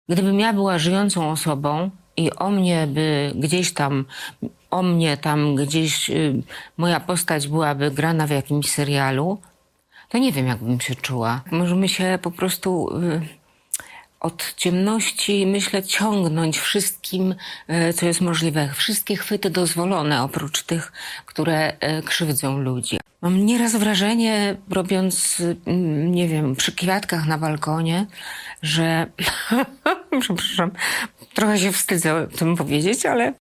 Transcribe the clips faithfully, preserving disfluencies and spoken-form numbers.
Gdybym ja była żyjącą osobą i o mnie by gdzieś tam, o mnie tam gdzieś y, moja postać byłaby grana w jakimś serialu, to nie wiem, jak bym się czuła. Możemy się po prostu y, od ciemności, myślę, ciągnąć wszystkim, y, co jest możliwe. Wszystkie chwyty dozwolone, oprócz tych, które y, krzywdzą ludzi. Mam nieraz wrażenie, robiąc, y, nie wiem, przy kwiatkach na balkonie, że... Przepraszam, trochę się wstydzę o tym powiedzieć, ale...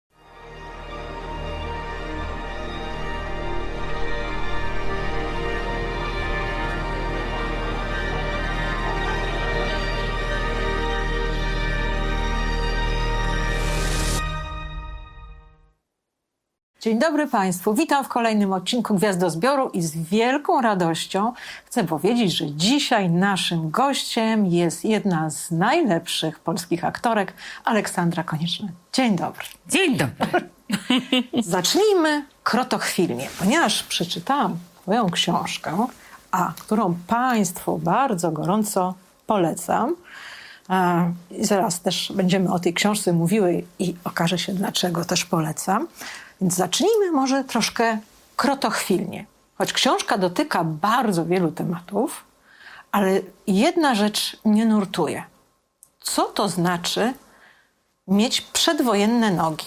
Dzień dobry Państwu, witam w kolejnym odcinku Gwiazdozbioru i z wielką radością chcę powiedzieć, że dzisiaj naszym gościem jest jedna z najlepszych polskich aktorek, Aleksandra Konieczna. Dzień dobry. Dzień dobry. Zacznijmy krotochwilnie, ponieważ przeczytałam Twoją książkę, a którą Państwu bardzo gorąco polecam. I zaraz też będziemy o tej książce mówiły i okaże się, dlaczego też polecam. Więc zacznijmy może troszkę krotochwilnie. Choć książka dotyka bardzo wielu tematów, ale jedna rzecz mnie nurtuje. Co to znaczy mieć przedwojenne nogi?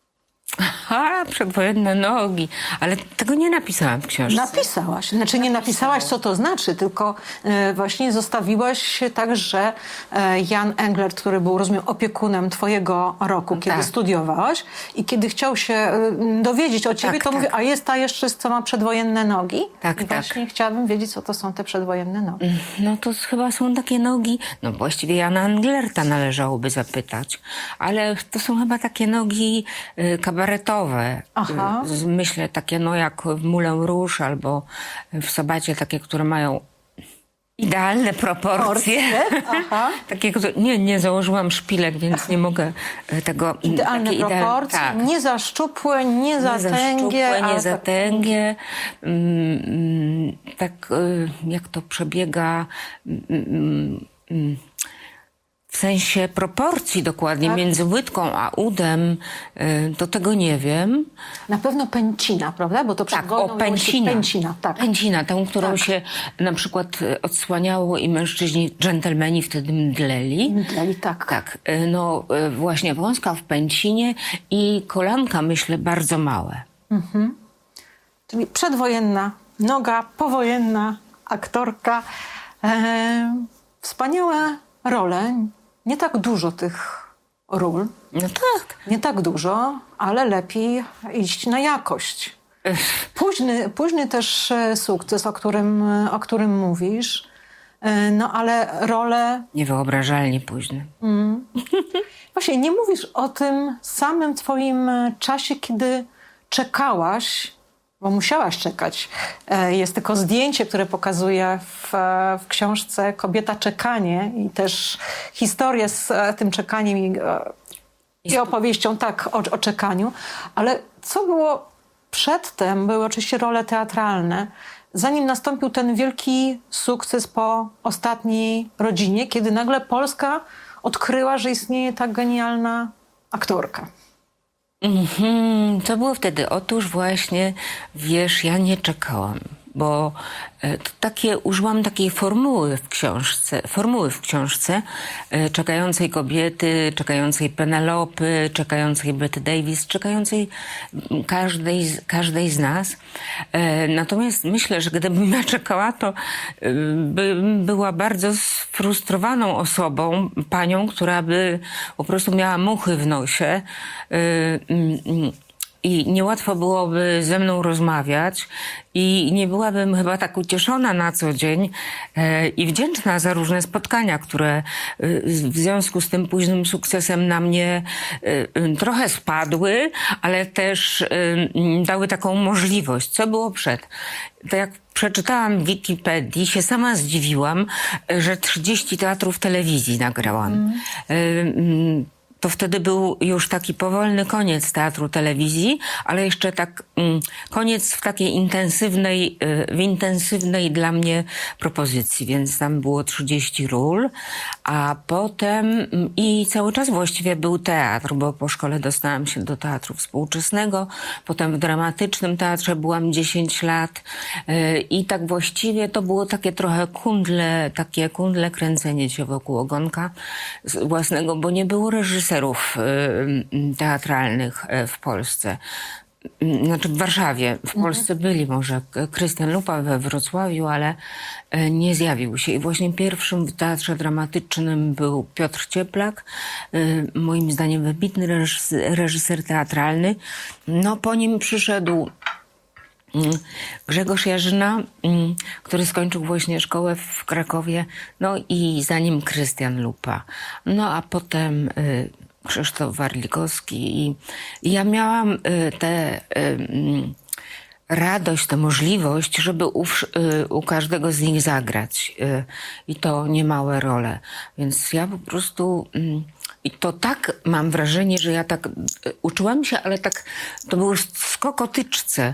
Aha, przedwojenne nogi. Ale tego nie napisałam w książce. Napisałaś. Znaczy nie napisałaś, co to znaczy, tylko e, właśnie zostawiłaś się tak, że e, Jan Englert, który był, rozumiem, opiekunem twojego roku, kiedy tak. studiowałaś i kiedy chciał się e, dowiedzieć o ciebie, tak, to tak. mówi, a jest ta jeszcze, co ma przedwojenne nogi? Tak, I tak. właśnie chciałabym wiedzieć, co to są te przedwojenne nogi. No to chyba są takie nogi, no właściwie Jana Englerta należałoby zapytać, ale to są chyba takie nogi y, kabaretowe. Aha. Y, myślę takie no jak w Moulin Rouge albo w Sabacie, takie, które mają idealne proporcje. Aha. Takie, które, nie, nie założyłam szpilek, więc nie mogę tego... Idealne takie proporcje, ideal, tak. nie za szczupłe, nie za Nie za tęgie. szczupłe, nie ale za tak- tęgie. Mm, mm, tak y, jak to przebiega mm, mm, w sensie proporcji dokładnie Tak. między łydką a udem, y, to tego nie wiem. Na pewno pęcina, prawda? Bo to przed Tak, wojną o miało się pęcina. Pęcina, tak. Pęcina, tą, którą Tak. się na przykład y, odsłaniało i mężczyźni, dżentelmeni wtedy mdleli. Mdleli, tak. Tak, y, no y, właśnie wąska w pęcinie i kolanka, myślę, bardzo małe. Czyli przedwojenna noga, powojenna aktorka. E, wspaniałe role. Nie tak dużo tych ról. No tak. Nie tak dużo, ale lepiej iść na jakość. Późny, późny też e, sukces, o którym, o którym mówisz. E, no ale role... Niewyobrażalnie późny. Właśnie nie mówisz o tym samym twoim e, czasie, kiedy czekałaś, bo musiałaś czekać. E, Jest tylko zdjęcie, które pokazuje w, e, w książce Kobieta czekanie i też historię z e, tym czekaniem i, e, i opowieścią tak o, o czekaniu. Ale co było przedtem, były oczywiście role teatralne, zanim nastąpił ten wielki sukces po Ostatniej rodzinie, kiedy nagle Polska odkryła, że istnieje tak genialna aktorka. Mhm, co było wtedy? Otóż właśnie, wiesz, ja nie czekałam, bo e, to takie, użyłam takiej formuły w książce, formuły w książce e, czekającej kobiety, czekającej Penelopy, czekającej Betty Davis, czekającej każdej, z- każdej z nas. E, natomiast myślę, że gdybym ja czekała, to e, bym była bardzo sfrustrowaną osobą, panią, która by po prostu miała muchy w nosie, e, mm, mm, i niełatwo byłoby ze mną rozmawiać i nie byłabym chyba tak ucieszona na co dzień e, i wdzięczna za różne spotkania, które e, w związku z tym późnym sukcesem na mnie e, trochę spadły, ale też e, dały taką możliwość. Co było przed? To jak przeczytałam w Wikipedii, się sama zdziwiłam, że trzydzieści teatrów telewizji nagrałam. Mm. to wtedy był już taki powolny koniec teatru, telewizji, ale jeszcze tak mm, koniec w takiej intensywnej, y, w intensywnej dla mnie propozycji, więc tam było trzydzieści ról, a potem mm, i cały czas właściwie był teatr, bo po szkole dostałam się do teatru współczesnego, potem w dramatycznym teatrze byłam dziesięć lat y, i tak właściwie to było takie trochę kundle, takie kundle kręcenie się wokół ogonka własnego, bo nie było reżyserów y, teatralnych w Polsce. Znaczy w Warszawie. W Polsce byli może Krystian Lupa we Wrocławiu, ale nie zjawił się. I właśnie pierwszym w teatrze dramatycznym był Piotr Cieplak, moim zdaniem wybitny reżyser, reżyser teatralny. No po nim przyszedł Grzegorz Jarzyna, który skończył właśnie szkołę w Krakowie, no i za nim Krystian Lupa. No a potem Krzysztof Warlikowski i, i ja miałam tę radość, tę możliwość, żeby u, u każdego z nich zagrać i to niemałe role. Więc ja po prostu i to tak mam wrażenie, że ja tak uczyłam się, ale tak to był skok o tyczce,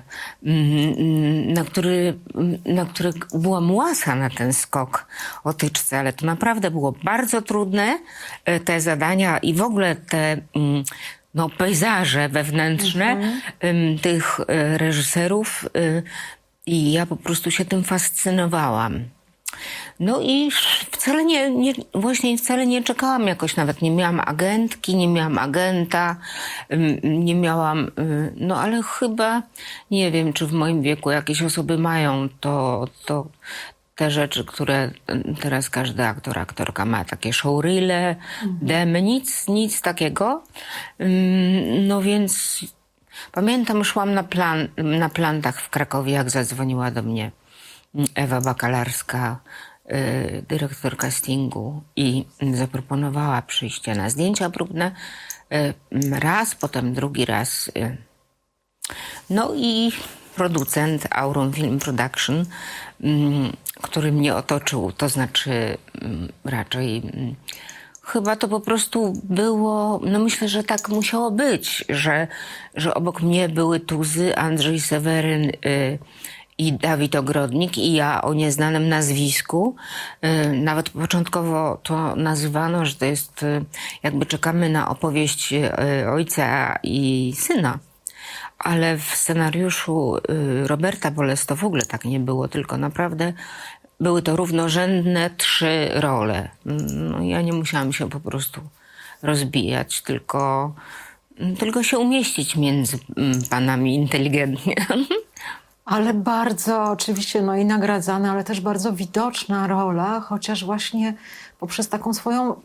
na który, na który byłam łasa na ten skok o tyczce, ale to naprawdę było bardzo trudne, te zadania i w ogóle te no, pejzaże wewnętrzne mhm. tych reżyserów i ja po prostu się tym fascynowałam. No i wcale nie, nie, właśnie wcale nie czekałam jakoś, nawet nie miałam agentki, nie miałam agenta, nie miałam, no ale chyba, nie wiem, czy w moim wieku jakieś osoby mają to, to te rzeczy, które teraz każdy aktor, aktorka ma, takie showreele, mhm. demy, nic, nic takiego. No więc pamiętam, szłam na, plan, na plantach w Krakowie, jak zadzwoniła do mnie Ewa Bakalarska, y, dyrektor castingu i zaproponowała przyjście na zdjęcia próbne. Y, raz, potem drugi raz. Y. No i producent Aurum Film Production, y, który mnie otoczył, to znaczy y, raczej... Y, Chyba to po prostu było, no myślę, że tak musiało być, że, że obok mnie były tuzy Andrzej Seweryn y, i Dawid Ogrodnik i ja o nieznanym nazwisku. Y, nawet początkowo to nazywano, że to jest y, jakby czekamy na opowieść y, ojca i syna. Ale w scenariuszu y, Roberta Boles to w ogóle tak nie było, tylko naprawdę były to równorzędne trzy role. No, ja nie musiałam się po prostu rozbijać, tylko, tylko się umieścić między panami inteligentnie. Ale bardzo oczywiście, no i nagradzana, ale też bardzo widoczna rola, chociaż właśnie poprzez taką swoją...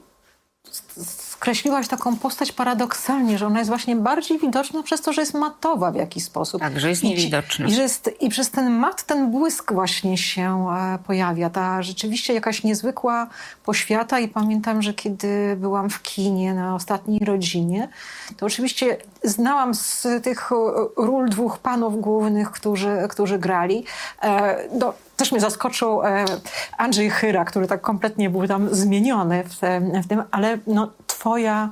skreśliłaś taką postać paradoksalnie, że ona jest właśnie bardziej widoczna przez to, że jest matowa w jakiś sposób. Tak, że jest niewidoczna. I, i, że jest, i przez ten mat ten błysk właśnie się e, pojawia. Ta rzeczywiście jakaś niezwykła poświata i pamiętam, że kiedy byłam w kinie na ostatniej rodzinie, to oczywiście znałam z tych ról dwóch panów głównych, którzy, którzy grali. E, do, Też mnie zaskoczył e, Andrzej Chyra, który tak kompletnie był tam zmieniony w, te, w tym, ale no, twoja,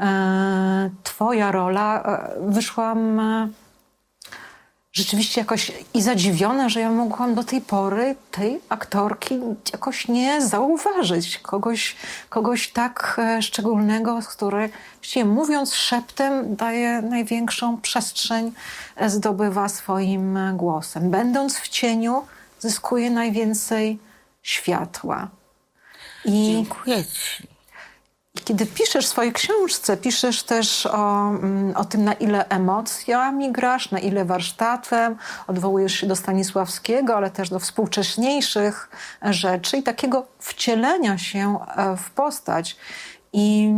e, twoja rola, e, wyszłam e, rzeczywiście jakoś i zadziwiona, że ja mogłam do tej pory tej aktorki jakoś nie zauważyć. Kogoś, kogoś tak e, szczególnego, który właściwie mówiąc szeptem daje największą przestrzeń, e, zdobywa swoim głosem. Będąc w cieniu, zyskuje najwięcej światła. I dziękuję ci. Kiedy piszesz w swojej książce, piszesz też o, o tym, na ile emocjami grasz, na ile warsztatem, odwołujesz się do Stanisławskiego, ale też do współcześniejszych rzeczy i takiego wcielenia się w postać. I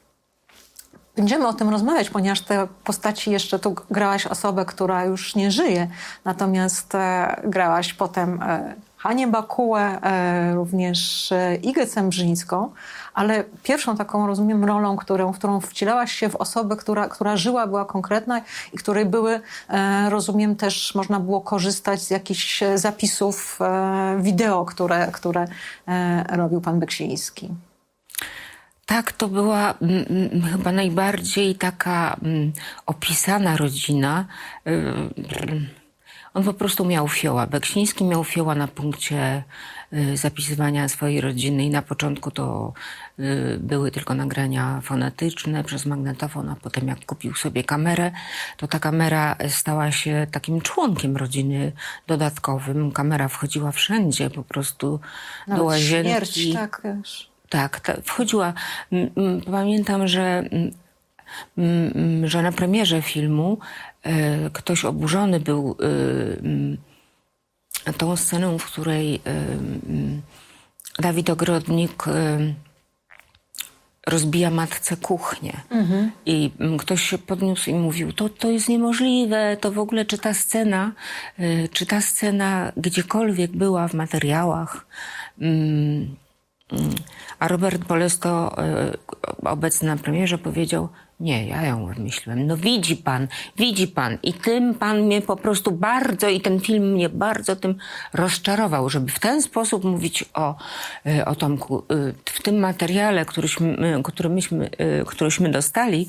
będziemy o tym rozmawiać, ponieważ te postaci jeszcze tu grałaś osobę, która już nie żyje, natomiast e, grałaś potem e, Hanię Bakułę, e, również e, Igę Cembrzyńską, ale pierwszą taką, rozumiem, rolą, którą, w którą wcielałaś się w osobę, która, która żyła, była konkretna i której były, e, rozumiem, też można było korzystać z jakichś zapisów e, wideo, które, które e, robił pan Beksiński. Tak, to była mm, mm, chyba najbardziej taka mm, opisana rodzina. Y, On po prostu miał fioła. Beksiński miał fioła na punkcie y, zapisywania swojej rodziny i na początku to y, były tylko nagrania fonetyczne przez magnetofon, a potem jak kupił sobie kamerę, to ta kamera stała się takim członkiem rodziny dodatkowym. Kamera wchodziła wszędzie, po prostu Nawet do łazienki. śmierć, tak, wiesz. Tak, ta, wchodziła. M, m, Pamiętam, że, m, m, że na premierze filmu e, ktoś oburzony był e, m, tą sceną, w której e, m, Dawid Ogrodnik e, rozbija matce kuchnię. Mhm. I m, ktoś się podniósł i mówił, to, to jest niemożliwe, to w ogóle czy ta scena, e, czy ta scena gdziekolwiek była w materiałach. M, A Robert Bolesto, obecny na premierze, powiedział, nie, ja ją wymyśliłem. No widzi pan, widzi pan. I tym pan mnie po prostu bardzo, i ten film mnie bardzo tym rozczarował, żeby w ten sposób mówić o, o Tomku. W tym materiale, któryśmy, który myśmy, któryśmy dostali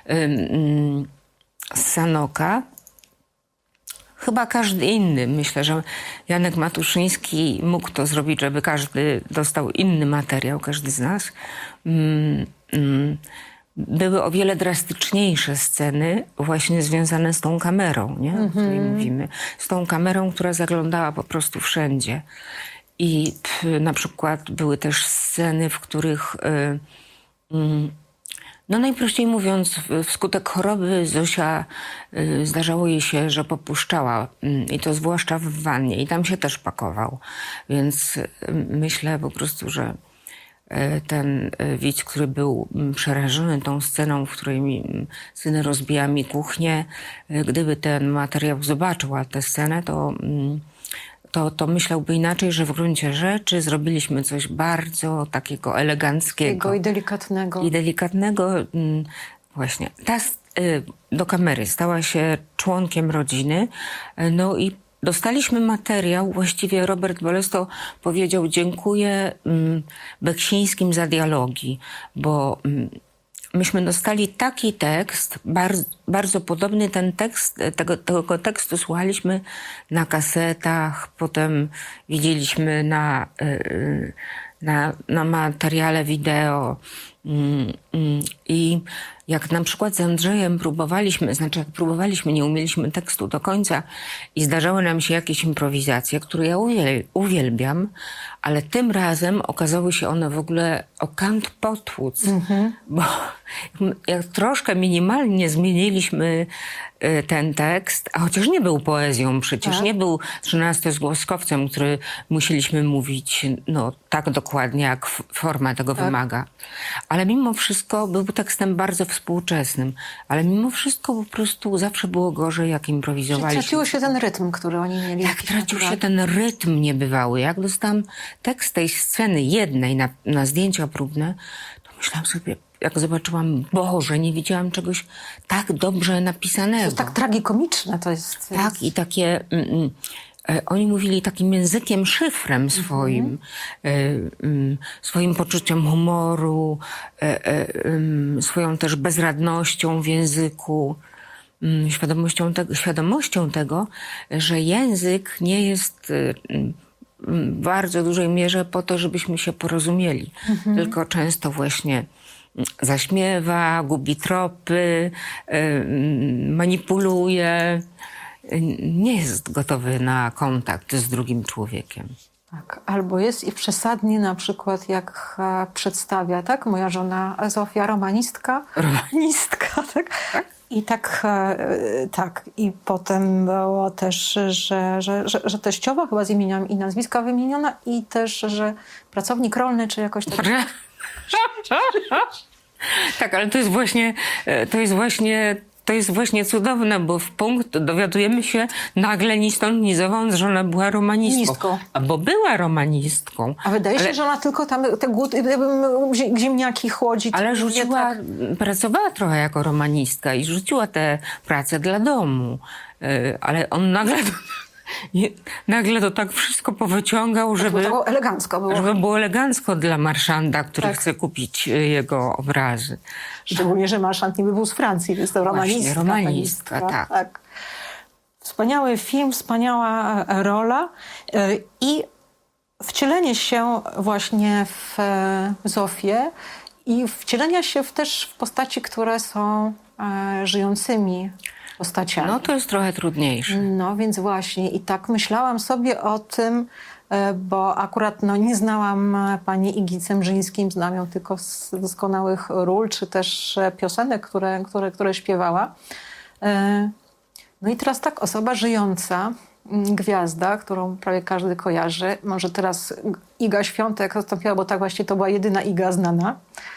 z Sanoka, chyba każdy inny. Myślę, że Janek Matuszyński mógł to zrobić, żeby każdy dostał inny materiał, każdy z nas. Mm, mm, były o wiele drastyczniejsze sceny właśnie związane z tą kamerą, nie? O której mówimy. Z tą kamerą, która zaglądała po prostu wszędzie. I p, na przykład były też sceny, w których y, y, no najprościej mówiąc, wskutek choroby Zosia y, zdarzało jej się, że popuszczała y, i to zwłaszcza w wannie i tam się też pakował. Więc y, myślę po prostu, że y, ten y, widz, który był y, przerażony tą sceną, w której mi, y, syn rozbija mi kuchnię, y, gdyby ten materiał zobaczył, a tę scenę, to... Y, To, to myślałby inaczej, że w gruncie rzeczy zrobiliśmy coś bardzo takiego eleganckiego. I delikatnego. I delikatnego. Właśnie. Ta do kamery stała się członkiem rodziny. No i dostaliśmy materiał. Właściwie Robert Bolesto powiedział, dziękuję Beksińskim za dialogi, bo myśmy dostali taki tekst, bardzo, bardzo podobny ten tekst, tego, tego tekstu słuchaliśmy na kasetach, potem widzieliśmy na, na, na materiale wideo. I jak na przykład z Andrzejem próbowaliśmy, znaczy jak próbowaliśmy, nie umieliśmy tekstu do końca i zdarzały nam się jakieś improwizacje, które ja uwielbiam, ale tym razem okazały się one w ogóle o kant potłuc, mm-hmm. bo jak troszkę minimalnie zmieniliśmy ten tekst, a chociaż nie był poezją przecież, tak. nie był trzynastozgłoskowcem, który musieliśmy mówić no, tak dokładnie, jak forma tego tak. wymaga. Ale mimo wszystko był tekstem bardzo współczesnym, ale mimo wszystko po prostu zawsze było gorzej, jak improwizowaliśmy. Traciło się ten rytm, który oni mieli. Tak, tracił się ten rytm niebywały. Jak dostałam tekst tej sceny jednej na, na zdjęcia próbne, to myślałam sobie, jak zobaczyłam, Boże, nie widziałam czegoś tak dobrze napisanego. To jest tak tragikomiczne to jest. Tak, jest... i takie... Mm, mm, Oni mówili takim językiem, szyfrem swoim, mm-hmm. swoim poczuciem humoru, swoją też bezradnością w języku, świadomością tego, świadomością tego, że język nie jest w bardzo dużej mierze po to, żebyśmy się porozumieli, mm-hmm. tylko często właśnie zaśmiewa, gubi tropy, manipuluje. Nie jest gotowy na kontakt z drugim człowiekiem. Tak, albo jest i przesadnie na przykład jak przedstawia, tak? Moja żona Zofia, romanistka. Romanistka, tak? tak? I tak, tak. I potem było też, że, że, że, że teściowa chyba z imienia i nazwiska wymieniona i też, że pracownik rolny, czy jakoś tak. Tak, ale to jest właśnie, to jest właśnie To jest właśnie cudowne, bo w punkt dowiadujemy się nagle ni stąd, ni zowąd, że ona była romanistką. A bo była romanistką. A wydaje ale... się, że ona tylko tam te głód, ziemniaki chłodzi. Ale rzuciła, tak... pracowała trochę jako romanistka i rzuciła tę pracę dla domu. Ale on nagle I nagle to tak wszystko powyciągał, żeby... To było elegancko było. Żeby było elegancko dla marszanda, który Tak. chce kupić y, jego obrazy. Szczególnie, że marszant niby był z Francji, więc to romanistka. Właśnie, romanistka, tak. tak. Wspaniały film, wspaniała rola y, i wcielenie się właśnie w e, Zofię i wcielenia się w, też w postaci, które są e, żyjącymi postaciami. No to jest trochę trudniejsze. No więc właśnie i tak myślałam sobie o tym, e, bo akurat no, nie znałam e, pani Igi Cemrzyńskiej, znam ją tylko z doskonałych ról, czy też e, piosenek, które, które, które śpiewała. E, no i teraz tak, osoba żyjąca, m, gwiazda, którą prawie każdy kojarzy, może teraz Iga Świątek zastąpiła, bo tak właśnie to była jedyna Iga znana.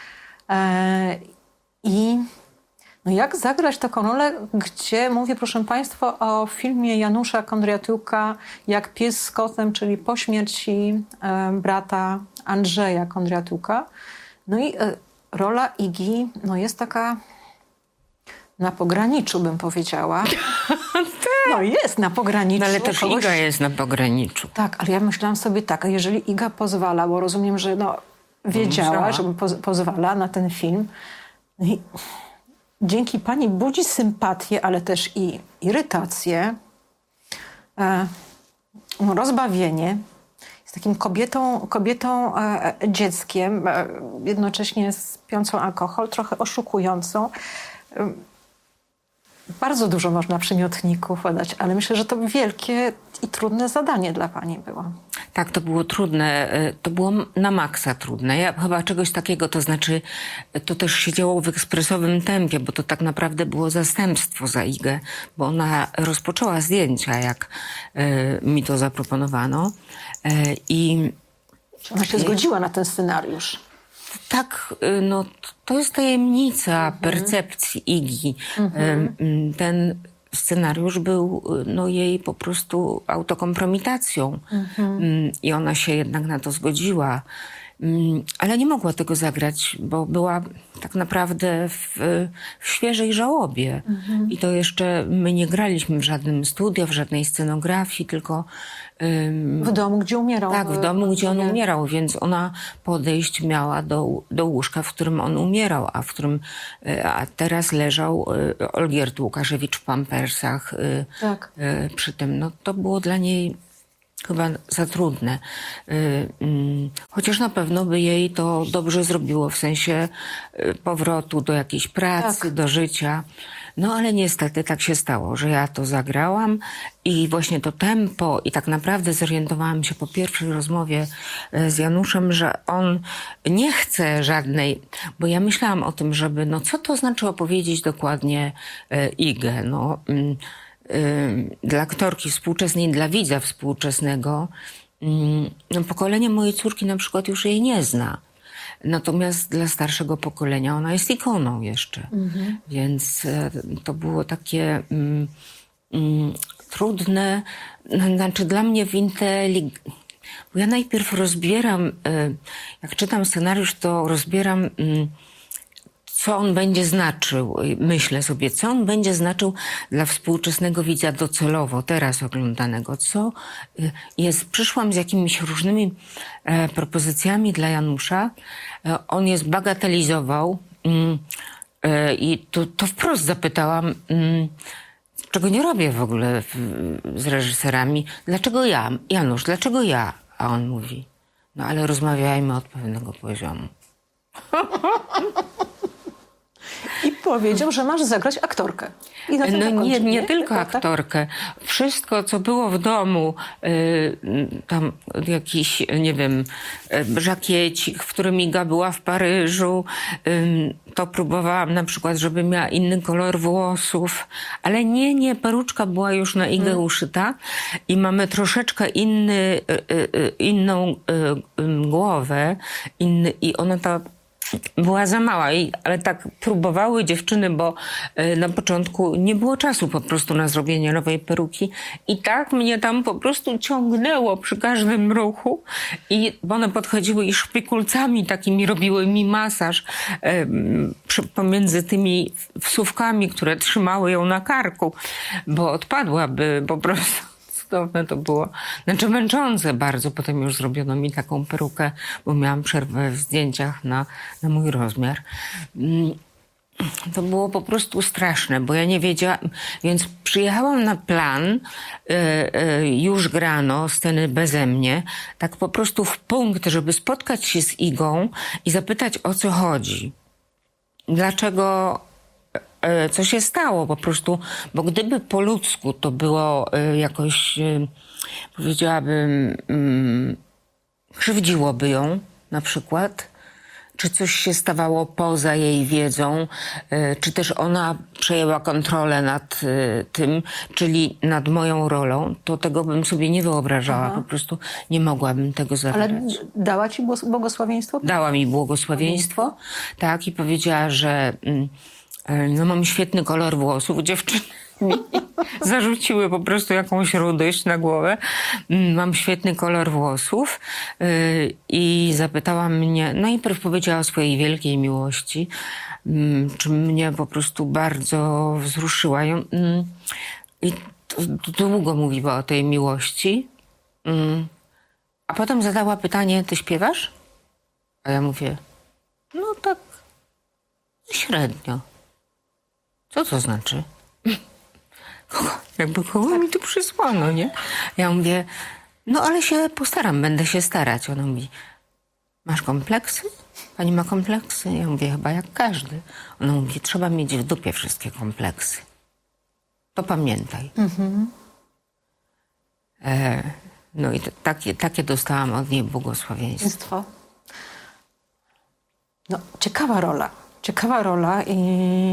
E, I no jak zagrać taką rolę, gdzie mówię, proszę Państwa, o filmie Janusza Kondratiuka Jak pies z kotem, czyli po śmierci e, brata Andrzeja Kondratiuka. No i e, rola Igi no jest taka na pograniczu, bym powiedziała. No jest na pograniczu. No ale też Kogoś... Iga jest na pograniczu. Tak, ale ja myślałam sobie tak, jeżeli Iga pozwala, bo rozumiem, że no, wiedziała, Musiała. że poz- pozwala na ten film. No i dzięki pani budzi sympatię, ale też i irytację, e, no, rozbawienie. Jest takim kobietą, kobietą e, dzieckiem, e, jednocześnie z pijącą alkohol, trochę oszukującą. E, bardzo dużo można przymiotników podać, ale myślę, że to wielkie i trudne zadanie dla pani było. Tak, to było trudne. y, To było na maksa trudne. Ja chyba czegoś takiego, to znaczy y, to też się działo w ekspresowym tempie, bo to tak naprawdę było zastępstwo za Igę, bo ona rozpoczęła zdjęcia, jak y, mi to zaproponowano. Y, I Czy ona się zgodziła na ten scenariusz? tak, y, no to jest tajemnica percepcji Igi. Y, y, Ten scenariusz był y, no, jej po prostu autokompromitacją. Y, I ona się jednak na to zgodziła. Y, Ale nie mogła tego zagrać, bo była tak naprawdę w, w świeżej żałobie. I to jeszcze my nie graliśmy w żadnym studio, w żadnej scenografii, tylko ym, W domu, gdzie umierał. tak, w domu, gdzie on Nie. umierał, więc ona podejść miała do, do łóżka, w którym on umierał, a w którym y, a teraz leżał y, Olgierd Łukaszewicz w pampersach y, Tak. y, przy tym. No, to było dla niej chyba za trudne. Y, mm, Chociaż na pewno by jej to dobrze zrobiło w sensie y, powrotu do jakiejś pracy, Tak. do życia. No ale niestety tak się stało, że ja to zagrałam i właśnie to tempo i tak naprawdę zorientowałam się po pierwszej rozmowie e, z Januszem, że on nie chce żadnej, bo ja myślałam o tym, żeby, no co to znaczy opowiedzieć dokładnie e, Igę, no mm, y, dla aktorki współczesnej, dla widza współczesnego, mm, no, pokolenie mojej córki na przykład już jej nie zna. Natomiast dla starszego pokolenia ona jest ikoną jeszcze. Więc e, to było takie mm, mm, trudne. Znaczy dla mnie w intelig... Bo ja najpierw rozbieram, e, jak czytam scenariusz, to rozbieram, mm, co on będzie znaczył. Myślę sobie, co on będzie znaczył dla współczesnego widza docelowo, teraz oglądanego. Co y, jest, przyszłam z jakimiś różnymi e, propozycjami dla Janusza. E, on je zbagatelizował mm, e, i to, to wprost zapytałam, mm, czego nie robię w ogóle w, z reżyserami. Dlaczego ja? Janusz, dlaczego ja? A on mówi, no ale rozmawiajmy od pewnego poziomu. I powiedział, że masz zagrać aktorkę. I na tym No zakończył, nie, nie tylko Tak, tak? aktorkę. Wszystko, co było w domu, y, tam jakiś, nie wiem, y, żakiecik, w którym Iga była w Paryżu, y, to próbowałam na przykład, żeby miała inny kolor włosów, ale nie, nie, peruczka była już na Igę uszyta i mamy troszeczkę inny, y, y, y, inną y, y, głowę inny, i ona ta była za mała, i, ale tak próbowały dziewczyny, bo y, na początku nie było czasu po prostu na zrobienie nowej peruki i tak mnie tam po prostu ciągnęło przy każdym ruchu i bo one podchodziły i szpikulcami takimi robiły mi masaż y, przy, pomiędzy tymi wsówkami, które trzymały ją na karku, bo odpadłaby po prostu. cudowne to było. Znaczy męczące bardzo. Potem już zrobiono mi taką perukę, bo miałam przerwę w zdjęciach na, na mój rozmiar. To było po prostu straszne, bo ja nie wiedziałam, więc przyjechałam na plan, y, y, już grano, sceny beze mnie, tak po prostu w punkt, żeby spotkać się z Igą i zapytać, o co chodzi. Dlaczego, y, co się stało po prostu, bo gdyby po ludzku to było y, jakoś, y, powiedziałabym, y, krzywdziłoby ją na przykład, czy coś się stawało poza jej wiedzą, czy też ona przejęła kontrolę nad tym, czyli nad moją rolą, to tego bym sobie nie wyobrażała. Aha. Po prostu nie mogłabym tego zawierać. Ale dała ci błogosławieństwo? Dała mi błogosławieństwo, tak, i powiedziała, że no, mam świetny kolor włosów. Dziewczyny mi zarzuciły po prostu jakąś rudość na głowę. Mam świetny kolor włosów yy, i zapytała mnie, najpierw powiedziała o swojej wielkiej miłości, yy, czy mnie po prostu bardzo wzruszyła. Yy, I to, to długo mówiła o tej miłości. Yy, a potem zadała pytanie, ty śpiewasz? A ja mówię, no tak średnio. Co to znaczy? Kogo, jakby kogo tak mi tu przysłano, nie? Ja mówię, no ale się postaram, będę się starać. Ona mówi, masz kompleksy? Pani ma kompleksy? Ja mówię, chyba jak każdy. Ona mówi, trzeba mieć w dupie wszystkie kompleksy. To pamiętaj. Mhm. E, no i t- takie, takie dostałam od niej błogosławieństwo. No, ciekawa rola. Ciekawa rola i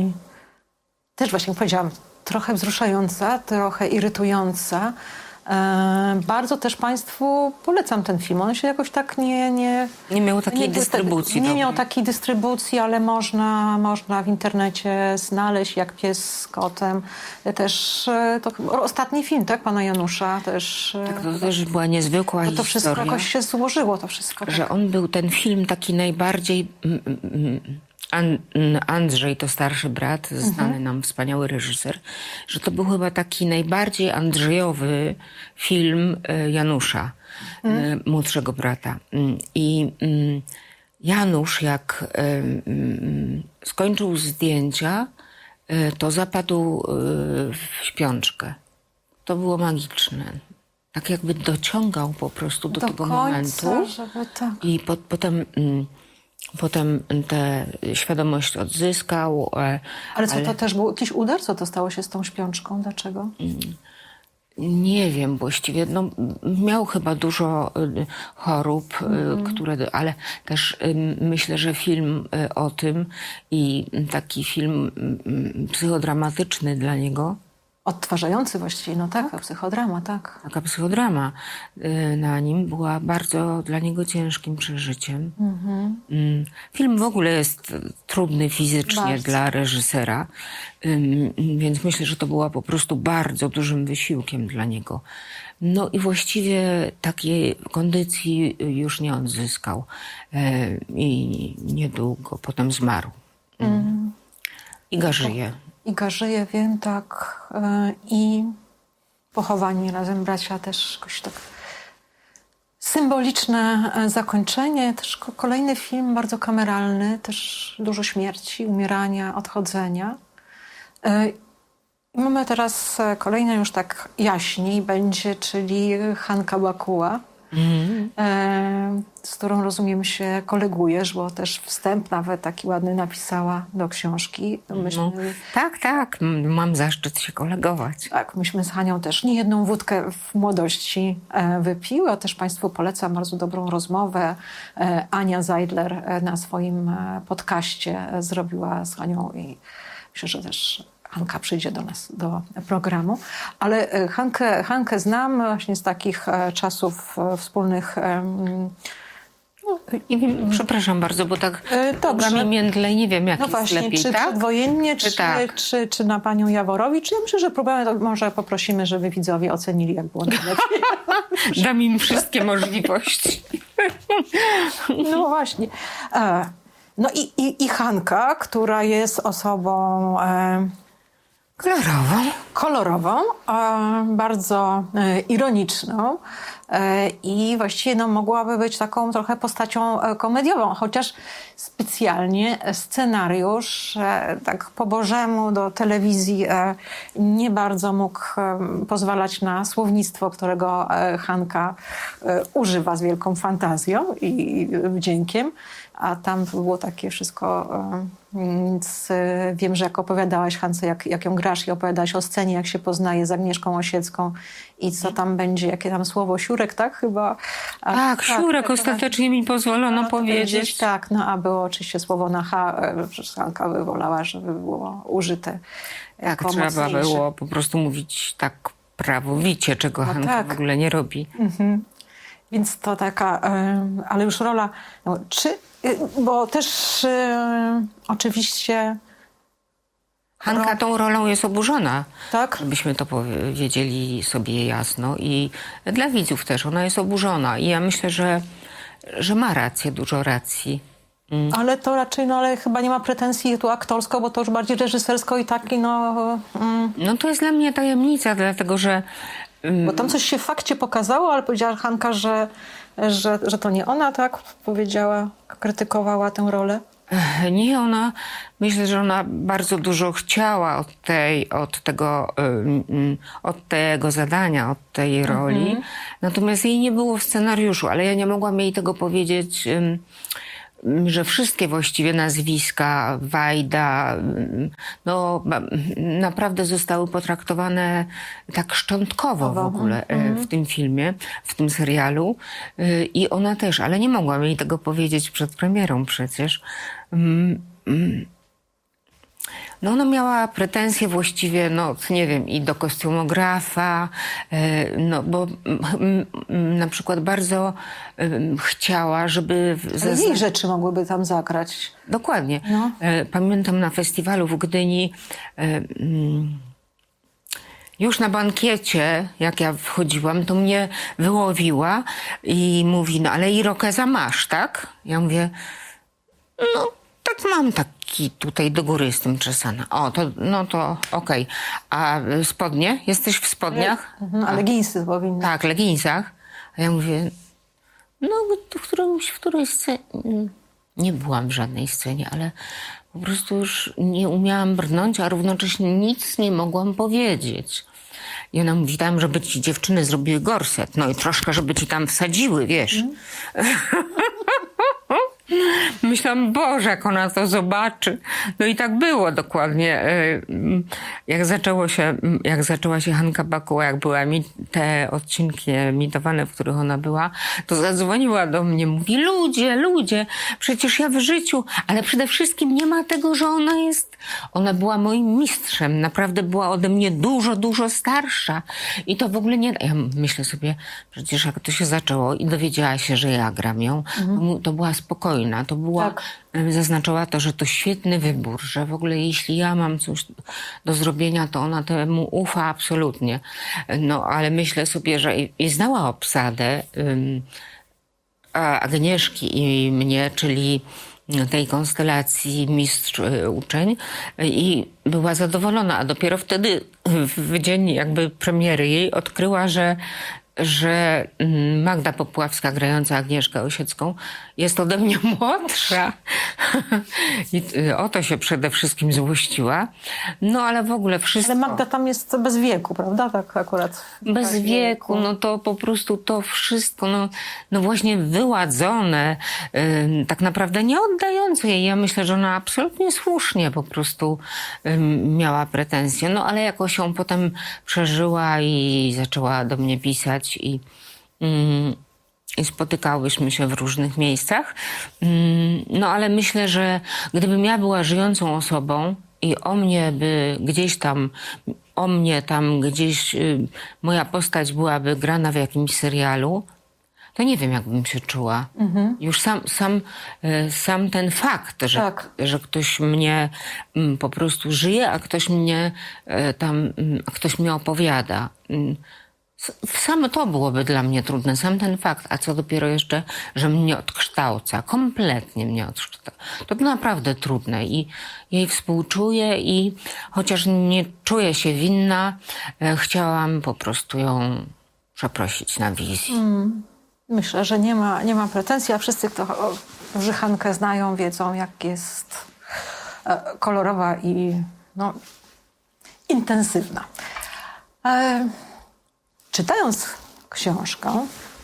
też właśnie jak powiedziałam, trochę wzruszająca, trochę irytująca. E, bardzo też Państwu polecam ten film. On się jakoś tak nie... Nie, nie miał takiej nie, dystrybucji. Nie dobrej. miał takiej dystrybucji, ale można, można w internecie znaleźć, jak pies z kotem. Też to ostatni film, tak? Pana Janusza też... Tak, to też była niezwykła to, to wszystko historia. jakoś się złożyło, to wszystko. Że tak. on był, ten film taki najbardziej... Mm, mm, Andrzej, to starszy brat, znany mhm. nam wspaniały reżyser, że to był chyba taki najbardziej Andrzejowy film Janusza, mhm. młodszego brata. I Janusz, jak skończył zdjęcia, to zapadł w śpiączkę. To było magiczne. Tak jakby dociągał po prostu do, do tego końca, momentu. Żeby tak. I po, potem... Potem tę świadomość odzyskał. Ale co, ale... to też był jakiś udar? Co to stało się z tą śpiączką? Dlaczego? Nie wiem właściwie. No, miał chyba dużo chorób, mm. które, ale też myślę, że film o tym i taki film psychodramatyczny dla niego. Odtwarzający właściwie, no tak, tak. psychodrama, tak. Taka psychodrama na nim była bardzo dla niego ciężkim przeżyciem. Mm-hmm. Film w ogóle jest trudny fizycznie bardzo. Dla reżysera, więc myślę, że to była po prostu bardzo dużym wysiłkiem dla niego. No i właściwie takiej kondycji już nie odzyskał i niedługo potem zmarł. Mm. Iga żyje. Iga żyje, wiem, tak. I pochowani razem bracia też jakoś tak symboliczne zakończenie. Też kolejny film bardzo kameralny, też dużo śmierci, umierania, odchodzenia. I mamy teraz kolejne już tak jaśniej będzie, czyli Hanka Bakuła. Mm. E, z którą, rozumiem, się kolegujesz, bo też wstęp nawet taki ładny napisała do książki. Myśmy, no, tak, tak. Mam zaszczyt się kolegować. Tak, myśmy z Hanią też nie jedną wódkę w młodości e, wypiły, a też Państwu polecam bardzo dobrą rozmowę. E, Ania Zajdler e, na swoim e, podcaście e, zrobiła z Hanią i myślę, że też Hanka przyjdzie do nas, do programu. Ale Hankę, Hankę znam właśnie z takich czasów wspólnych. No, przepraszam bardzo, bo tak dobrze międle nie wiem, jak no jest właśnie, lepiej, czy tak? przedwojennie, czy, czy, tak. czy, czy na panią Jaworowicz. Ja myślę, że próbujemy, to może poprosimy, żeby widzowie ocenili, jak było najlepiej. Dam im wszystkie możliwości. No właśnie. No i, i, i Hanka, która jest osobą... E, Kolorową. Kolorową, e, bardzo e, ironiczną e, i właściwie no, mogłaby być taką trochę postacią e, komediową, chociaż specjalnie scenariusz e, tak po bożemu do telewizji e, nie bardzo mógł e, pozwalać na słownictwo, którego e, Hanka e, używa z wielką fantazją i, i wdziękiem, a tam było takie wszystko... E, Więc y, wiem, że jak opowiadałaś Hance, jak, jak ją grasz i opowiadałaś o scenie, jak się poznaje z Agnieszką Osiecką i co tam będzie, jakie tam słowo, siurek, tak chyba? A, tak, siurek tak, ostatecznie mi pozwolono powiedzieć. Tak, no a było oczywiście słowo na H, przecież Hanka by wolała, żeby było użyte. Tak, trzeba było po prostu mówić tak prawowicie, czego no Hanka tak. w ogóle nie robi. Mhm. Więc to taka, y, ale już rola, no, czy bo też y, oczywiście... Hanka tą rolą jest oburzona, tak? Żebyśmy to powiedzieli sobie jasno. I dla widzów też ona jest oburzona. I ja myślę, że, że ma rację, dużo racji. Mm. Ale to raczej, no ale chyba nie ma pretensji tu aktorsko, bo to już bardziej reżysersko i taki, no... Mm. No to jest dla mnie tajemnica, dlatego że... Mm. Bo tam coś się w fakcie pokazało, ale powiedziała Hanka, że, że, że to nie ona, tak? Powiedziała, krytykowała tę rolę. Nie, ona, myślę, że ona bardzo dużo chciała od tej, od tego, od tego zadania, od tej roli. Mhm. Natomiast jej nie było w scenariuszu, ale ja nie mogłam jej tego powiedzieć, że wszystkie właściwie nazwiska, Wajda, no naprawdę zostały potraktowane tak szczątkowo w ogóle mm. w tym filmie, w tym serialu. I ona też, ale nie mogłam jej tego powiedzieć przed premierą przecież. No ona miała pretensje właściwie, no nie wiem, i do kostiumografa, no bo na przykład bardzo chciała, żeby... Ale jej rzeczy mogłyby tam zagrać. Dokładnie. No. Pamiętam na festiwalu w Gdyni, już na bankiecie, jak ja wchodziłam, to mnie wyłowiła i mówi, no ale irokeza masz, tak? Ja mówię, no tak mam taki tutaj do góry z tym czesana. O, to, no to okej. Okay. A spodnie? Jesteś w spodniach? Mhm, a leginsy powinny. Tak, leginsach. A ja mówię, no w, którymś, w którejś scenie, nie byłam w żadnej scenie, ale po prostu już nie umiałam brnąć, a równocześnie nic nie mogłam powiedzieć. I ona mówi tam, żeby ci dziewczyny zrobiły gorset. No i troszkę, żeby ci tam wsadziły, wiesz. Mm. Myślałam, Boże, jak ona to zobaczy. No i tak było dokładnie. Jak zaczęło się, jak zaczęła się Hanka Bakuła, jak była mi te odcinki emitowane, w których ona była, to zadzwoniła do mnie, mówi, ludzie, ludzie, przecież ja w życiu, ale przede wszystkim nie ma tego, że ona jest, ona była moim mistrzem, naprawdę była ode mnie dużo, dużo starsza. I to w ogóle nie, ja myślę sobie, przecież jak to się zaczęło i dowiedziała się, że ja gram ją, mhm. to, to była spokojna. To była, tak. Zaznaczała to, że to świetny wybór, że w ogóle jeśli ja mam coś do zrobienia, to ona temu ufa absolutnie. No, ale myślę sobie, że i, i znała obsadę um, Agnieszki i mnie, czyli tej konstelacji mistrz uczeń i była zadowolona, a dopiero wtedy w dzień jakby premiery jej odkryła, że że Magda Popławska grająca Agnieszkę Osiecką jest ode mnie młodsza. I o to się przede wszystkim złościła. No ale w ogóle wszystko... Ale Magda tam jest bez wieku, prawda? Tak akurat. Bez tak, wieku, no to po prostu to wszystko, no, no właśnie wyładzone, yy, tak naprawdę nie oddające jej. Ja myślę, że ona absolutnie słusznie po prostu yy, miała pretensje. No ale jakoś ją potem przeżyła i zaczęła do mnie pisać i, yy, i spotykałyśmy się w różnych miejscach. Yy, no ale myślę, że gdybym ja była żyjącą osobą i o mnie by gdzieś tam, o mnie tam gdzieś y, moja postać byłaby grana w jakimś serialu, to nie wiem, jakbym się czuła. Mhm. Już sam, sam, y, sam ten fakt, że, tak. że ktoś mnie y, po prostu żyje, a ktoś mnie y, tam, y, ktoś mnie opowiada. Y, Samo to byłoby dla mnie trudne, sam ten fakt, a co dopiero jeszcze, że mnie odkształca, kompletnie mnie odkształca. To naprawdę trudne i jej współczuję i chociaż nie czuję się winna, e, chciałam po prostu ją przeprosić na wizji. Mm. Myślę, że nie ma, nie ma pretensji, a wszyscy, kto Żichankę znają, wiedzą, jak jest e, kolorowa i no, intensywna. E, czytając książkę,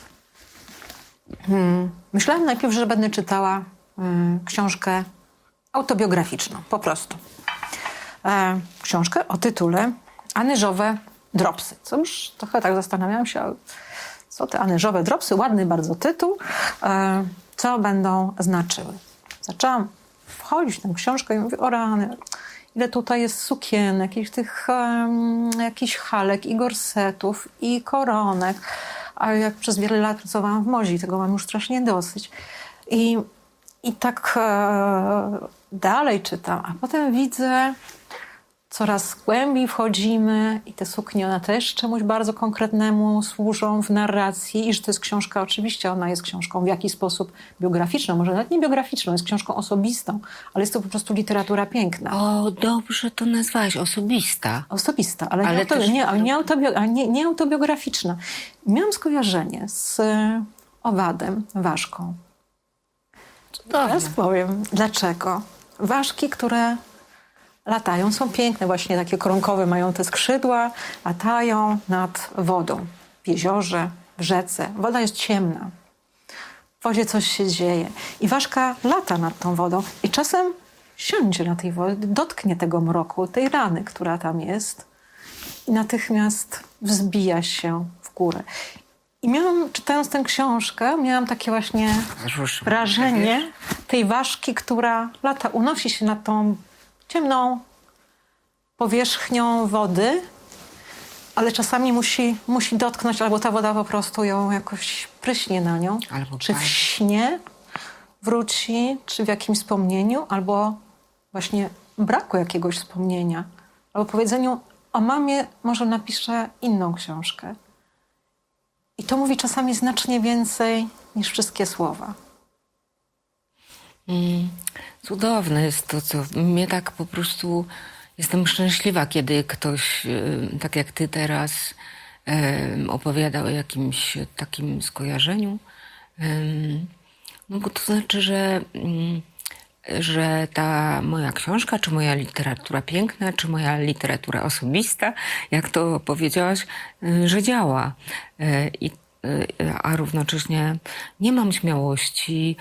hmm, myślałam najpierw, że będę czytała hmm, książkę autobiograficzną, po prostu. E, książkę o tytule Anyżowe dropsy. Co już trochę tak zastanawiałam się, co te anyżowe dropsy, ładny bardzo tytuł, e, co będą znaczyły. Zaczęłam wchodzić w tę książkę i mówię, o rany, ile tutaj jest sukienek, jakichś tych um, jakichś halek i gorsetów i koronek. A jak przez wiele lat pracowałam w modzie, tego mam już strasznie dosyć. I, i tak e, dalej czytam, a potem widzę, coraz głębiej wchodzimy i te suknie, one też czemuś bardzo konkretnemu służą w narracji i że to jest książka, oczywiście ona jest książką w jakiś sposób biograficzną, może nawet nie biograficzną, jest książką osobistą, ale jest to po prostu literatura piękna. O, dobrze to nazwałaś, osobista. Osobista, ale, ale nie, auto, też... nie, nie, autobio, nie, nie autobiograficzna. Miałam skojarzenie z owadem, ważką. Teraz powiem, dlaczego. Ważki, które latają, są piękne, właśnie takie koronkowe, mają te skrzydła, latają nad wodą, w jeziorze, w rzece. Woda jest ciemna, w wodzie coś się dzieje. I ważka lata nad tą wodą i czasem siądzie na tej wodzie, dotknie tego mroku, tej rany, która tam jest i natychmiast wzbija się w górę. I miałam, czytając tę książkę, miałam takie właśnie wrażenie tej ważki, która lata, unosi się nad tą ciemną powierzchnią wody, ale czasami musi, musi dotknąć, albo ta woda po prostu ją jakoś pryśnie na nią. Albo czy w śnie wróci, czy w jakimś wspomnieniu, albo właśnie braku jakiegoś wspomnienia. Albo powiedzeniu, o mamie może napiszę inną książkę. I to mówi czasami znacznie więcej niż wszystkie słowa. Mm, cudowne jest to, co mnie tak po prostu... Jestem szczęśliwa, kiedy ktoś, tak jak ty teraz, opowiada o jakimś takim skojarzeniu. No bo to znaczy, że, że ta moja książka, czy moja literatura piękna, czy moja literatura osobista, jak to powiedziałaś, że działa. I a równocześnie nie mam śmiałości,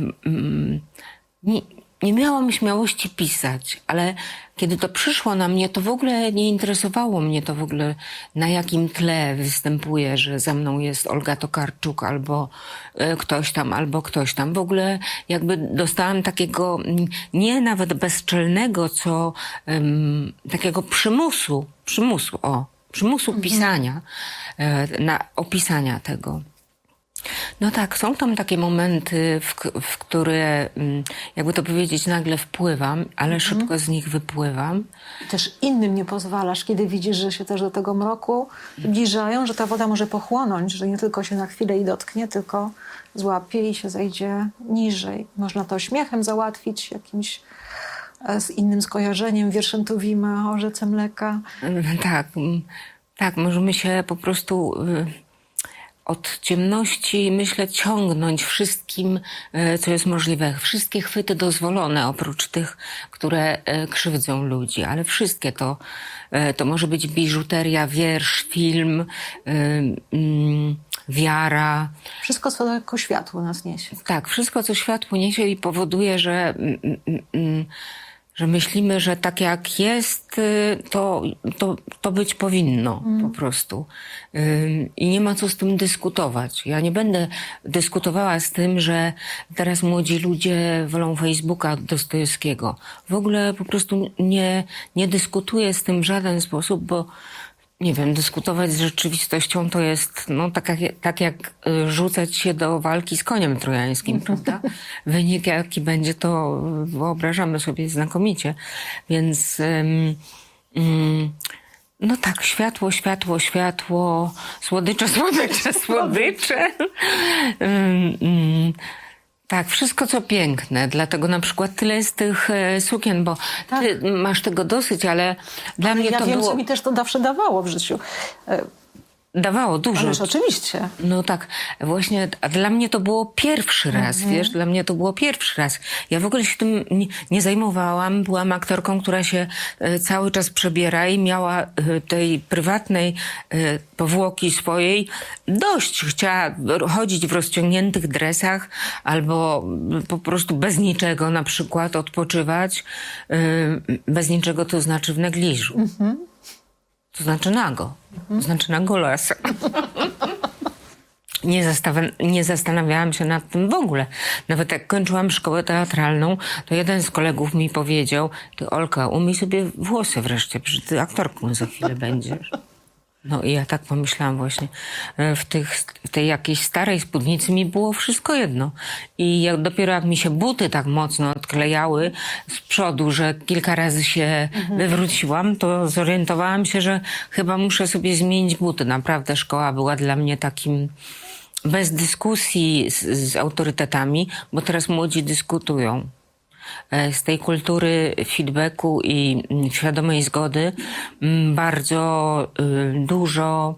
nie, nie miałam śmiałości pisać, ale kiedy to przyszło na mnie, to w ogóle nie interesowało mnie to w ogóle, na jakim tle występuje, że za mną jest Olga Tokarczuk albo ktoś tam, albo ktoś tam. W ogóle jakby dostałam takiego, nie nawet bezczelnego, co um, takiego przymusu, przymusu, o, przymusu mhm. pisania, na opisania tego. No tak, są tam takie momenty, w, w które, jakby to powiedzieć, nagle wpływam, ale mhm. szybko z nich wypływam. Też innym nie pozwalasz, kiedy widzisz, że się też do tego mroku zbliżają, że ta woda może pochłonąć, że nie tylko się na chwilę jej dotknie, tylko złapie i się zejdzie niżej. Można to śmiechem załatwić, jakimś z innym skojarzeniem, wierszem Tuwima o rzece mleka. Tak, tak, możemy się po prostu... od ciemności, myślę, ciągnąć wszystkim, co jest możliwe. Wszystkie chwyty dozwolone, oprócz tych, które krzywdzą ludzi. Ale wszystkie to, to może być biżuteria, wiersz, film, wiara. Wszystko, co jako światło nas niesie. Tak, wszystko, co światło niesie i powoduje, że... że myślimy, że tak jak jest, to, to, to być powinno mm. po prostu. I nie ma co z tym dyskutować. Ja nie będę dyskutowała z tym, że teraz młodzi ludzie wolą Facebooka od Dostojewskiego. W ogóle po prostu nie, nie dyskutuję z tym w żaden sposób, bo nie wiem, dyskutować z rzeczywistością to jest, no, tak jak, tak jak rzucać się do walki z koniem trojańskim, prawda? Wynik jaki będzie, to wyobrażamy sobie znakomicie. Więc um, um, No tak, światło, światło, światło, słodycze, słodycze, słodycze. Mm, mm. Tak, wszystko co piękne, dlatego na przykład tyle jest tych e, sukien, bo tak. ty masz tego dosyć, ale dla ale mnie ja to wiem, było... co mi też to zawsze dawało w życiu. E, Dawało dużo. Ależ oczywiście. No tak, właśnie, a dla mnie to było pierwszy raz, Mhm. wiesz, dla mnie to było pierwszy raz. Ja w ogóle się tym nie, nie zajmowałam, byłam aktorką, która się e, cały czas przebiera i miała e, tej prywatnej e, powłoki swojej dość. Chciała chodzić w rozciągniętych dresach albo po prostu bez niczego na przykład odpoczywać. E, bez niczego to znaczy w negliżu. Mhm. To znaczy nago. To znaczy nago lasa. Nie, zastawa- nie zastanawiałam się nad tym w ogóle. Nawet jak kończyłam szkołę teatralną, to jeden z kolegów mi powiedział: ty, Olka, umyj sobie włosy wreszcie, przecież ty aktorką za chwilę będziesz. No i ja tak pomyślałam właśnie. W, tych, w tej jakiejś starej spódnicy mi było wszystko jedno. I jak, dopiero jak mi się buty tak mocno odklejały z przodu, że kilka razy się mhm. wywróciłam, to zorientowałam się, że chyba muszę sobie zmienić buty. Naprawdę szkoła była dla mnie takim bez dyskusji z, z autorytetami, bo teraz młodzi dyskutują. Z tej kultury feedbacku i świadomej zgody bardzo dużo,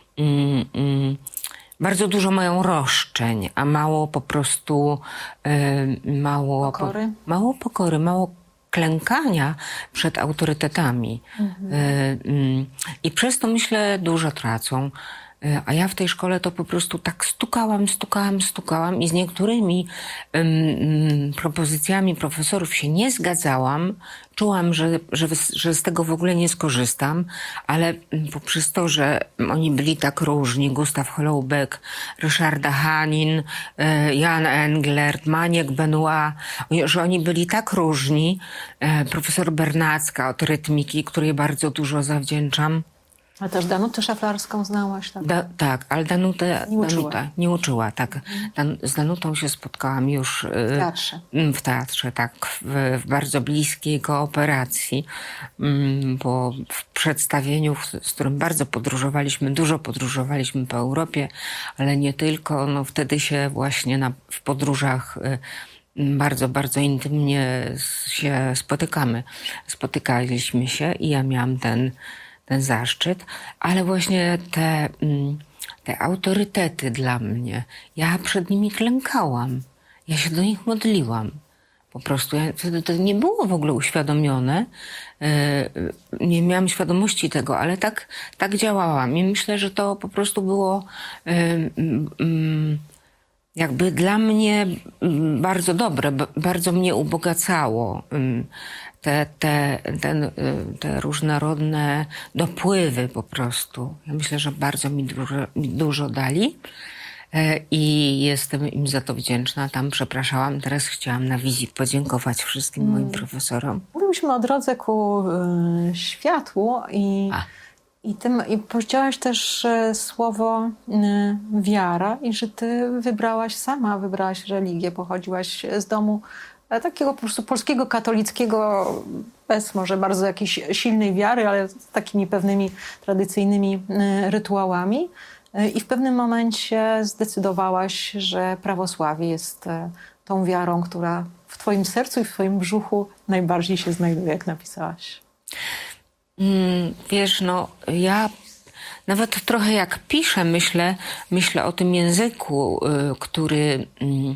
bardzo dużo mają roszczeń, a mało po prostu, mało pokory, mało, pokory, mało klękania przed autorytetami. Mhm. I przez to, myślę, dużo tracą. A ja w tej szkole to po prostu tak stukałam, stukałam, stukałam i z niektórymi um, propozycjami profesorów się nie zgadzałam. Czułam, że, że, że z tego w ogóle nie skorzystam, ale poprzez to, że oni byli tak różni, Gustav Holoubek, Ryszarda Hanin, Jan Englert, Maniek Benoit, że oni byli tak różni, profesor Bernacka od rytmiki, której bardzo dużo zawdzięczam. A też Danutę Szaflarską znałaś, tak? Da, tak, ale Danutę nie uczyła. Danuta nie uczyła, tak. Dan, z Danutą się spotkałam już w teatrze. W teatrze, tak, w, w bardzo bliskiej kooperacji, bo w przedstawieniu, z którym bardzo podróżowaliśmy, dużo podróżowaliśmy po Europie, ale nie tylko, no wtedy się właśnie na, w podróżach bardzo, bardzo intymnie się spotykamy. Spotykaliśmy się i ja miałam ten ten zaszczyt, ale właśnie te, te autorytety dla mnie, ja przed nimi klękałam. Ja się do nich modliłam. Po prostu ja, wtedy to nie było w ogóle uświadomione. Nie miałam świadomości tego, ale tak, tak działałam. I myślę, że to po prostu było jakby dla mnie bardzo dobre, bardzo mnie ubogacało. Te, te, te, te różnorodne dopływy po prostu. Ja myślę, że bardzo mi dużo, mi dużo dali i jestem im za to wdzięczna. Tam przepraszałam, teraz chciałam na wizji podziękować wszystkim mm. moim profesorom. Mówiliśmy o drodze ku y, światłu i, i, tym, i powiedziałaś też y, słowo y, wiara i że ty wybrałaś sama, wybrałaś religię, pochodziłaś z domu takiego po prostu polskiego, katolickiego, bez może bardzo jakiejś silnej wiary, ale z takimi pewnymi tradycyjnymi rytuałami. I w pewnym momencie zdecydowałaś, że prawosławie jest tą wiarą, która w twoim sercu i w twoim brzuchu najbardziej się znajduje, jak napisałaś. Mm, wiesz, no ja nawet trochę jak piszę, myślę, myślę o tym języku, który...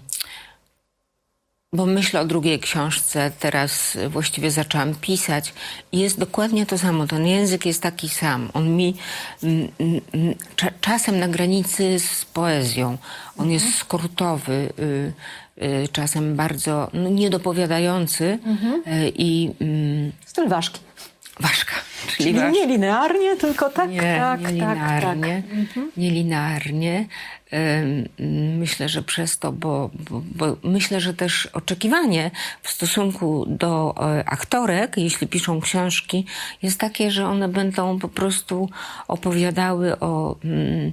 Bo myślę o drugiej książce, teraz właściwie zaczęłam pisać i jest dokładnie to samo. Ten język jest taki sam. On mi mm, cza, czasem na granicy z poezją. On mhm. jest skrótowy, y, y, czasem bardzo no, niedopowiadający mhm. y, i... Y, Styl ważki. Ważka. Czyli, Czyli wasz... nie linearnie, tylko tak, nie, tak, nie tak, linearnie, tak. Mhm. Nie linearnie. Myślę, że przez to, bo, bo, bo myślę, że też oczekiwanie w stosunku do aktorek, jeśli piszą książki, jest takie, że one będą po prostu opowiadały o,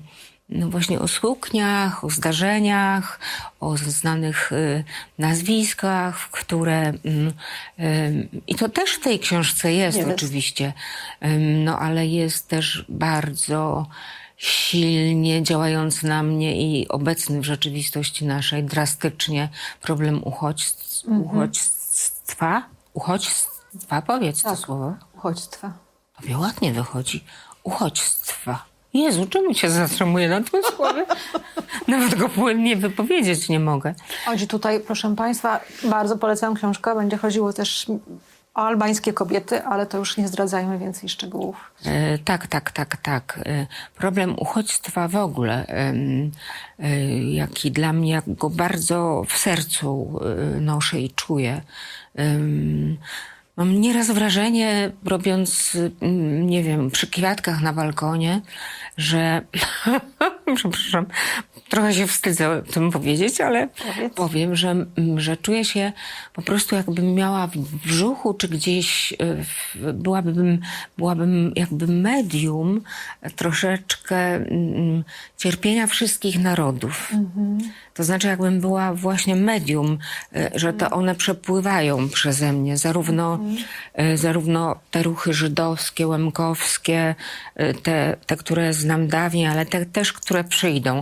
no właśnie o sukniach, o zdarzeniach, o znanych y, nazwiskach, które... Y, y, I to też w tej książce jest, jest. oczywiście. Y, no ale jest też bardzo silnie działający na mnie i obecny w rzeczywistości naszej drastycznie problem uchodźstw, mm-hmm. uchodźstwa. Uchodźstwa, powiedz tak, to słowo. Uchodźstwa. Tobie ładnie wychodzi. Uchodźstwa. Jezu, czemu cię zatrzymuję na tym słowie? Nawet go płynnie wypowiedzieć nie mogę. Chodzi tutaj, proszę Państwa, bardzo polecam książkę. Będzie chodziło też o albańskie kobiety, ale to już nie zdradzajmy więcej szczegółów. E, tak, tak, tak, tak. E, problem uchodźstwa w ogóle, e, e, jaki dla mnie, jak go bardzo w sercu e, noszę i czuję. E, Mam nieraz wrażenie, robiąc, nie wiem, przy kwiatkach na balkonie, że, przepraszam, trochę się wstydzę o tym powiedzieć, ale Powiedz. powiem, że, że czuję się po prostu jakbym miała w brzuchu, czy gdzieś w, byłabym, byłabym jakby medium troszeczkę mm, cierpienia wszystkich narodów. Mhm. To znaczy, jakbym była właśnie medium, że to one przepływają przeze mnie, zarówno, mhm. zarówno te ruchy żydowskie, łemkowskie, te, te, które znam dawniej, ale te też, które przyjdą.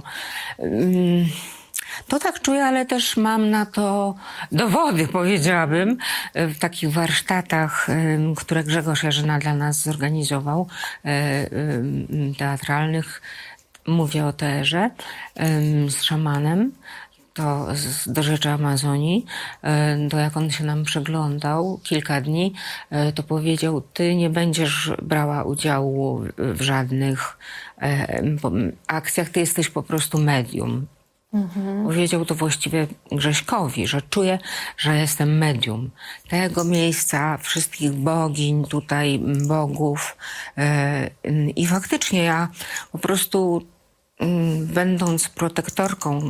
To tak czuję, ale też mam na to dowody, powiedziałabym, w takich warsztatach, które Grzegorz Jarzyna dla nas zorganizował, teatralnych. Mówię o teatrze z szamanem, to z, do rzeczy Amazonii, to jak on się nam przyglądał kilka dni, to powiedział, ty nie będziesz brała udziału w żadnych akcjach, ty jesteś po prostu medium. Mhm. Powiedział to właściwie Grześkowi, że czuję, że jestem medium tego miejsca, wszystkich bogiń, tutaj bogów. I faktycznie ja po prostu, będąc protektorką,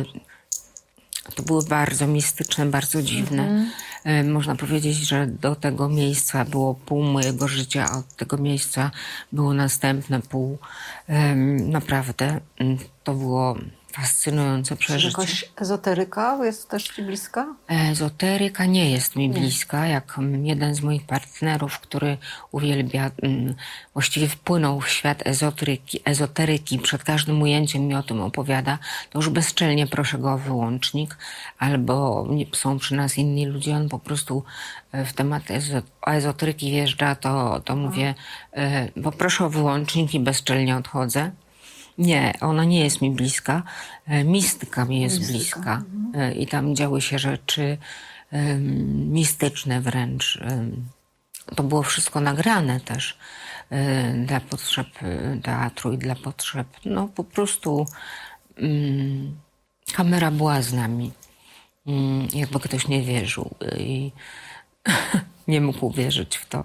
to były bardzo mistyczne, bardzo dziwne. Mhm. Można powiedzieć, że do tego miejsca było pół mojego życia, a od tego miejsca było następne pół. Naprawdę to było fascynujące przeżycie. Czy jakaś ezoteryka jest też ci bliska? Ezoteryka nie jest mi bliska, jak jeden z moich partnerów, który uwielbia, właściwie wpłynął w świat ezoteryki, ezoteryki, przed każdym ujęciem mi o tym opowiada, to już bezczelnie proszę go o wyłącznik, albo są przy nas inni ludzie, on po prostu w temat ezoteryki wjeżdża, to, to mówię, poproszę o wyłącznik i bezczelnie odchodzę. Nie, ona nie jest mi bliska. Mistyka mi jest Mistyka. bliska. Mhm. I tam działy się rzeczy um, mistyczne wręcz. Um, to było wszystko nagrane też um, dla potrzeb teatru i dla potrzeb. No po prostu um, kamera była z nami. Um, jakby ktoś nie wierzył i nie mógł uwierzyć w to.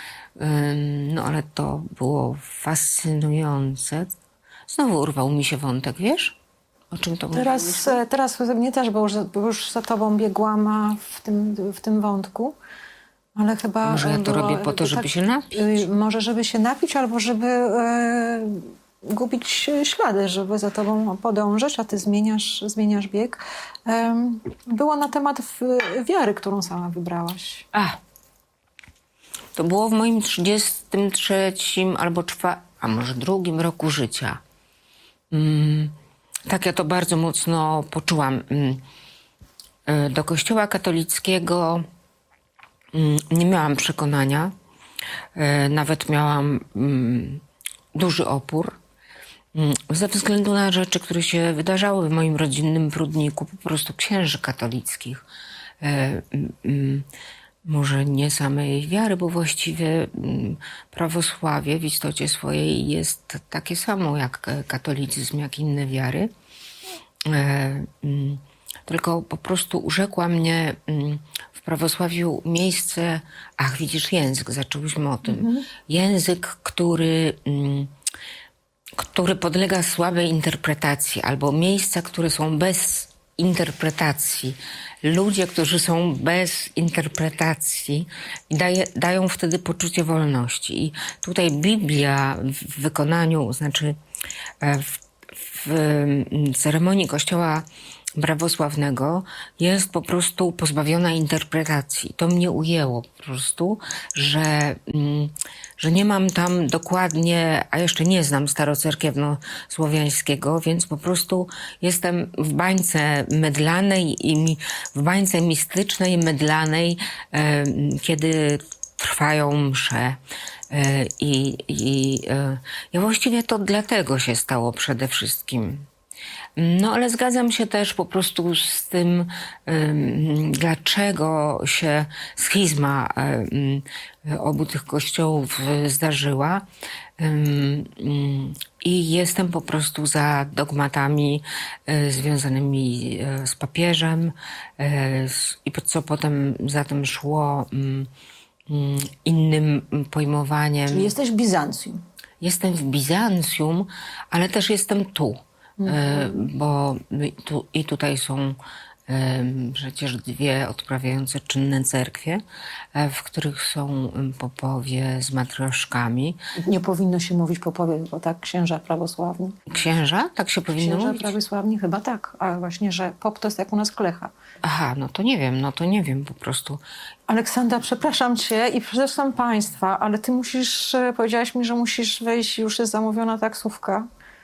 Um, no ale to było fascynujące. Znowu urwał mi się wątek, wiesz? O czym to teraz, mówisz? Teraz mnie też, bo już, bo już za tobą biegłam w tym, w tym wątku, ale chyba... Może ja to było, robię po to, żeby tak, się napić? Może żeby się napić, albo żeby e, gubić ślady, żeby za tobą podążać, a ty zmieniasz, zmieniasz bieg. E, było na temat wiary, którą sama wybrałaś. A, to było w moim trzydziestym trzecim albo czwartym, a może drugim roku życia. Mm, tak ja to bardzo mocno poczułam. Mm, do kościoła katolickiego mm, nie miałam przekonania. E, nawet miałam mm, duży opór. Mm, ze względu na rzeczy, które się wydarzały w moim rodzinnym Prudniku, po prostu księży katolickich. E, mm, może nie samej wiary, bo właściwie prawosławie w istocie swojej jest takie samo jak katolicyzm, jak inne wiary. Tylko po prostu urzekła mnie w prawosławiu miejsce, ach widzisz, język, zaczęłyśmy o tym. Mhm. Język, który, który podlega słabej interpretacji, albo miejsca, które są bez interpretacji. Ludzie, którzy są bez interpretacji i daje, dają wtedy poczucie wolności. I tutaj Biblia w wykonaniu, znaczy w, w ceremonii kościoła prawosławnego jest po prostu pozbawiona interpretacji. To mnie ujęło po prostu, że, że nie mam tam dokładnie, a jeszcze nie znam starocerkiewno-słowiańskiego, więc po prostu jestem w bańce mydlanej i w bańce mistycznej, mydlanej, kiedy trwają msze. I, i ja właściwie to dlatego się stało przede wszystkim. No ale zgadzam się też po prostu z tym, um, dlaczego się schizma um, obu tych kościołów zdarzyła. Um, um, I jestem po prostu za dogmatami um, związanymi um, z papieżem um, i co potem za tym szło um, um, innym pojmowaniem. Czyli jesteś w Bizancjum. Jestem w Bizancjum, ale też jestem tu. Mhm. Bo tu, i tutaj są um, przecież dwie odprawiające czynne cerkwie, w których są popowie z matrioszkami. Nie powinno się mówić popowie, bo tak księża prawosławni. Księża? Tak się powinno księża mówić? prawosławni chyba tak, a właśnie, że pop to jest jak u nas klecha. Aha, no to nie wiem, no to nie wiem po prostu. Aleksandra, przepraszam cię i zresztą państwa, ale ty musisz, powiedziałaś mi, że musisz wejść, już jest zamówiona taksówka.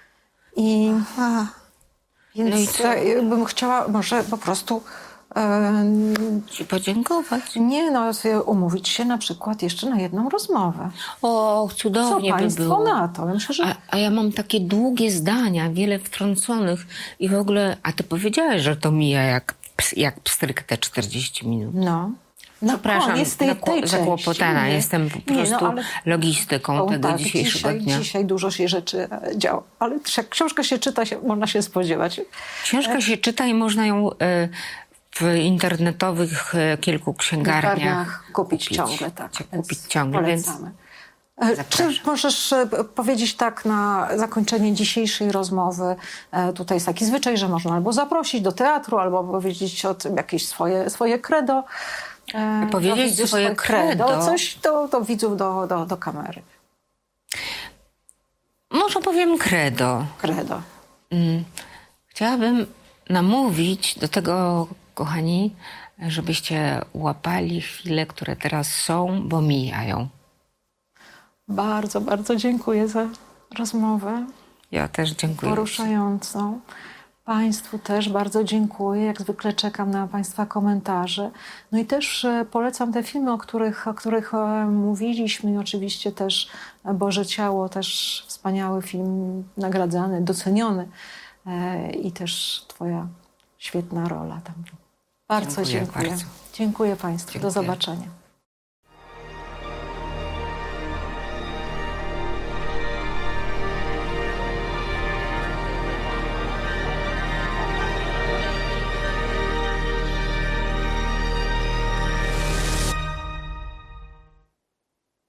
I a, więc no i co? Bym chciała może po prostu e, ci podziękować. Nie, no umówić się na przykład jeszcze na jedną rozmowę. O, cudownie Co by państwo było. na to? Ja myślę, że... a, a ja mam takie długie zdania, wiele wtrąconych i w ogóle, a ty powiedziałaś, że to mija jak, jak pstryk te czterdzieści minut. No. Przepraszam, tej, tej zakłopotana jestem po prostu nie, no, ale... logistyką o, tego tak, dzisiejszego dzisiaj, dnia. Dzisiaj dużo się rzeczy działa, ale książkę się czyta, się, można się spodziewać. Książkę się czyta i można ją w internetowych kilku księgarniach, księgarniach kupić, kupić ciągle. Tak, kupić ciągle, polecamy. Więc Zapraszam. Czy możesz powiedzieć tak na zakończenie dzisiejszej rozmowy? Tutaj jest taki zwyczaj, że można albo zaprosić do teatru, albo powiedzieć o tym jakieś swoje, swoje credo. Powiedzieć do swoje credo. credo. Coś do, do widzów, do, do, do kamery. Może powiem credo. Credo. Chciałabym namówić do tego, kochani, żebyście łapali chwile, które teraz są, bo mijają. Bardzo, bardzo dziękuję za rozmowę. Ja też dziękuję. Poruszającą. Państwu też bardzo dziękuję. Jak zwykle czekam na Państwa komentarze. No i też polecam te filmy, o których, o których mówiliśmy. I oczywiście też Boże Ciało, też wspaniały film, nagradzany, doceniony. I też Twoja świetna rola tam. Bardzo dziękuję. Dziękuję, bardzo. Dziękuję Państwu. Dziękuję. Do zobaczenia.